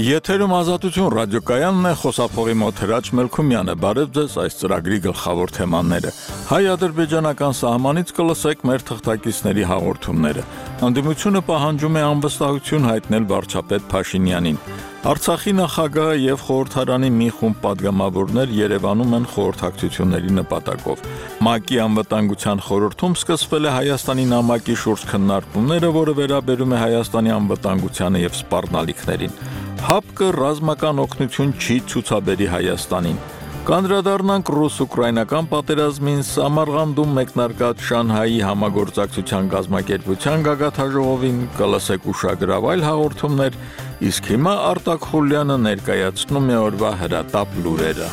Եթերում Ազատություն ռադիոկայանն է, խոսափողի մոտ Հրաչ Մելքումյանը, բարև ձեզ, այս ծրագրի գլխավոր թեմաները։ Հայ-ադրբեջանական սահմանից կլսեք մեր թղթակիցների հաղորդումները։ Անդիմությունը պահանջում է անվստահություն հայտնել վարչապետ Փաշինյանին։ Արցախի նախագահը եւ խորհրդարանի մի խումբ պատգամավորներ Երևանում են խորհրդակցությունների նպատակով։ ՄԱԿ-ի անվտանգության խորհրդում սկսվել է Հայաստանի նամակի շուրջ քննարկումները, որը վերաբերում է Հայաստանի անվտանգությանը եւ սպառնալիքներին։ ՀԱՊԿ ռազմական օգնություն չի ցուցաբերի Հայաստանին։ Կանդրադառնանք ռուս-ուկրաինական պատերազմին, Սամարղանդում մեկնարկած Շանհայի համագործակցության կազմակերպության գագաթաժողովին, կլսեք ուշագրավ այլ հաղորդումներ, իսկ հիմա Արտակ Խուլյանը ներկայացնում է օրվա հրատապ լուրերը։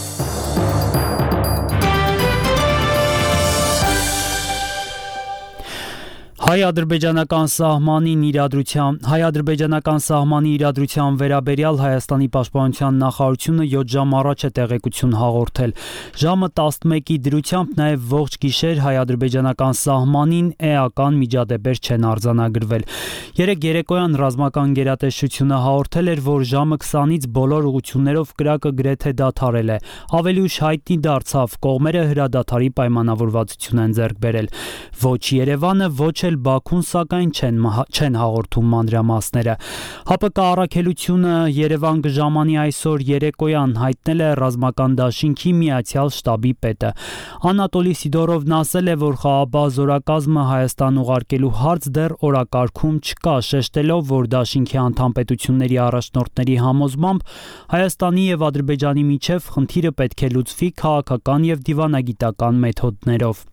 Հայ-ադրբեջանական սահմանի իրադրության վերաբերյալ Հայաստանի պաշտպանության նախարարությունը 7 ժամ առաջ է տեղեկություն հաղորդել։ Ժամը 11-ի դրությամբ նաև ողջ գիշեր հայ-ադրբեջանական սահմանին էական միջադեպեր չեն արձանագրվել։ Երեկ երեկոյան ռազմական գերատեսչությունը հաղորդել էր, որ ժամը 20-ից բոլոր ուղղություններով կրակը գրեթե դադարել է։ Ավելի ուշ հայտնի դարձավ, կողմերը հրադադարի պայմանավորվածություն են ձեռք բերել։ Ոչ Երևանը, ոչ էլ Բաքուն սակայն չեն հաղորդում մանրամասները։ ՀԱՊԿ առաքելությունը Երևան կժամանի այսօր երեկոյան, հայտնել է ռազմական դաշինքի միացյալ շտաբի պետը։ Անատոլի Սիդորովն ասել է, որ խաղաղապահ զորակազմը Հայաստան ուղարկելու հարց դեռ օրակարգում չկա, շեշտելով, որ դաշինքի անդամ պետությունների առաջնորդների համոզմամբ Հայաստանի եւ Ադրբեջանի միջև խնդիրը պետք է լուծվի քաղաքական եւ դիվանագիտական մեթոդներով։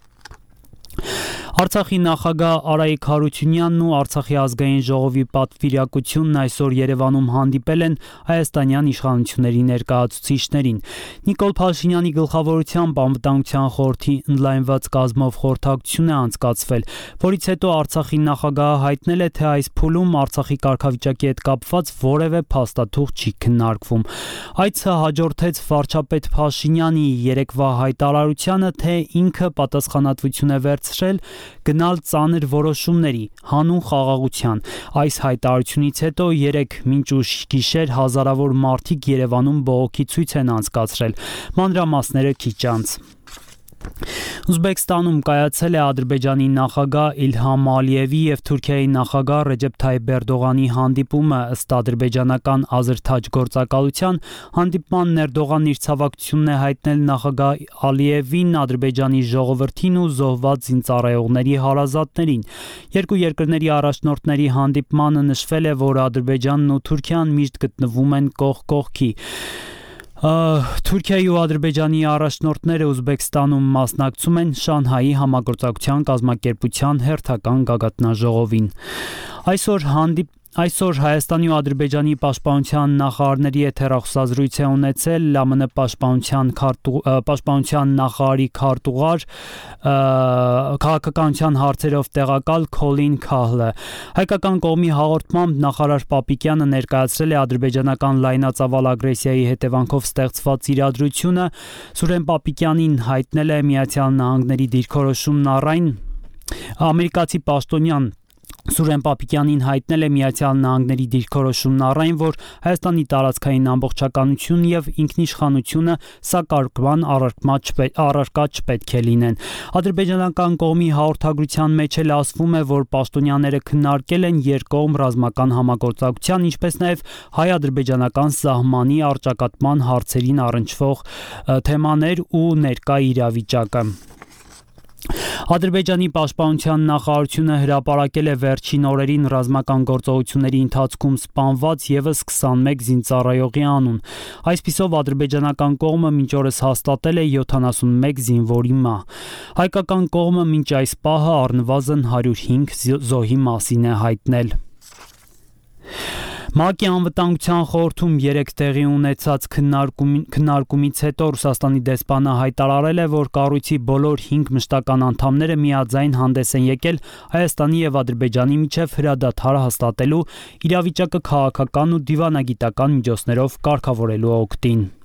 Արցախի նախագահ Արայիկ Հարությունյանն ու Արցախի ազգային ժողովի պատվիրակությունն այսօր Երևանում հանդիպել են հայաստանյան իշխանությունների ներկայացուցիչներին։ Նիկոլ Փաշինյանի գլխավորությամբ անվտանգության խորհրդի ընդլայնված կազմով խորհրդակցություն է անցկացվել, որից հետո Արցախի նախագահը հայտնել է, թե այս փուլում Արցախի կարգավիճակի հետ կապված որևէ փաստաթուղթ չի քննարկվում։ Այցը հաջորդեց վարչապետ Փաշինյանի երեկվա հայտարարությանը, թե ինքը պատասխանատվություն է վերցրել գնալ ծանր որոշումների, հանուն խաղաղության։ Այս հայտարարությունից հետո երեկ մինչ ուշ գիշեր հազարավոր մարդիկ Երևանում բողոքի ցույց են անցկացրել։ Մանրամասները քիչ անց։ Ուզբեկստանում կայացել է Ադրբեջանի նախագահ Իլհամ Ալիևի եւ Թուրքիայի նախագահ Ռեջեփ Թայիփ Էրդողանի հանդիպումը, ըստ ադրբեջանական Ազրթաջ գործակալության, հանդիպման ներդողան իր ցավակցությունն է հայտնել նախագահ Ալիևին, Ադրբեջանի ժողովրդին ու զոհված զինծառայողների հարազատներին։ Երկու երկրների առաջնորդների հանդիպմանը նշվել է, որ Ադրբեջանն ու Թուրքիան միշտ գտնվում են կողք կողքի։ Թուրքիայի ու Ադրբեջանի առաջնորդները Ուզբեկստանում մասնակցում են Շանհայի համագործակցության կազմակերպության հերթական գագաթնաժողովին։ Այսօր Հայաստանի ու Ադրբեջանի պաշտպանության նախարարների հետ հեռախոսազրույց է ունեցել ԱՄՆ պաշտպանության նախարարի քարտուղար, քաղաքականության հարցերով տեղակալ Քոլին Քահլը։ Հայկական կողմի հաղորդմամբ նախարար Պապիկյանը ներկայացրել է ադրբեջանական լայնածավալ ագրեսիայի հետևանքով ստեղծված իրադրությունը, Սուրեն Պապիկյանին հայտնել է Միացյալ Նահանգների դիրքորոշումն առայն ամերիկացի պաշտոնյան Սուրեն Պապիկյանին հայտնել է Միացյալ Նահանգների դիրքորոշումն առայն, որ Հայաստանի տարածքային ամբողջականություն եւ ինքնիշխանությունը սակարկման առարկա չպետք է լինեն։ Ադրբեջանական կողմի հաղորդագրության մեջ էլ ասվում է, որ պաշտոնյաները քննարկել են երկկողմ ռազմական համագործակցության, ինչպես նաեւ հայ-ադրբեջանական սահմանի առճակատման հարցերին առնչվող թեմաներ ու ներկա իրավիճակը։ Ադրբեջանի պաշտպանության նախարարությունը հրապարակել է վերջին օրերին ռազմական գործողությունների ընթացքում սպանված եւս 21 զինծառայողի անուն։ Այսպիսով ադրբեջանական կողմը մինչ օրս հաստատել է 71 զինվորի մահ։ Հայկական կողմը մինչ այս պահը առնվազն 105 զոհի մասին է հայտնել։ ՄԱԿ-ի անվտանգության խորհրդում երեկ տեղի ունեցած քննարկումից հետո Ռուսաստանի դեսպանը հայտարարել է, որ կառույցի բոլոր 5 մշտական անդամները միաձայն հանդես են եկել Հայաստանի եւ Ադրբեջանի միջև հրադադար հաստատելու, իրավիճակը քաղաքական ու դիվանագիտական միջոցներով կարգավորելու օգտին։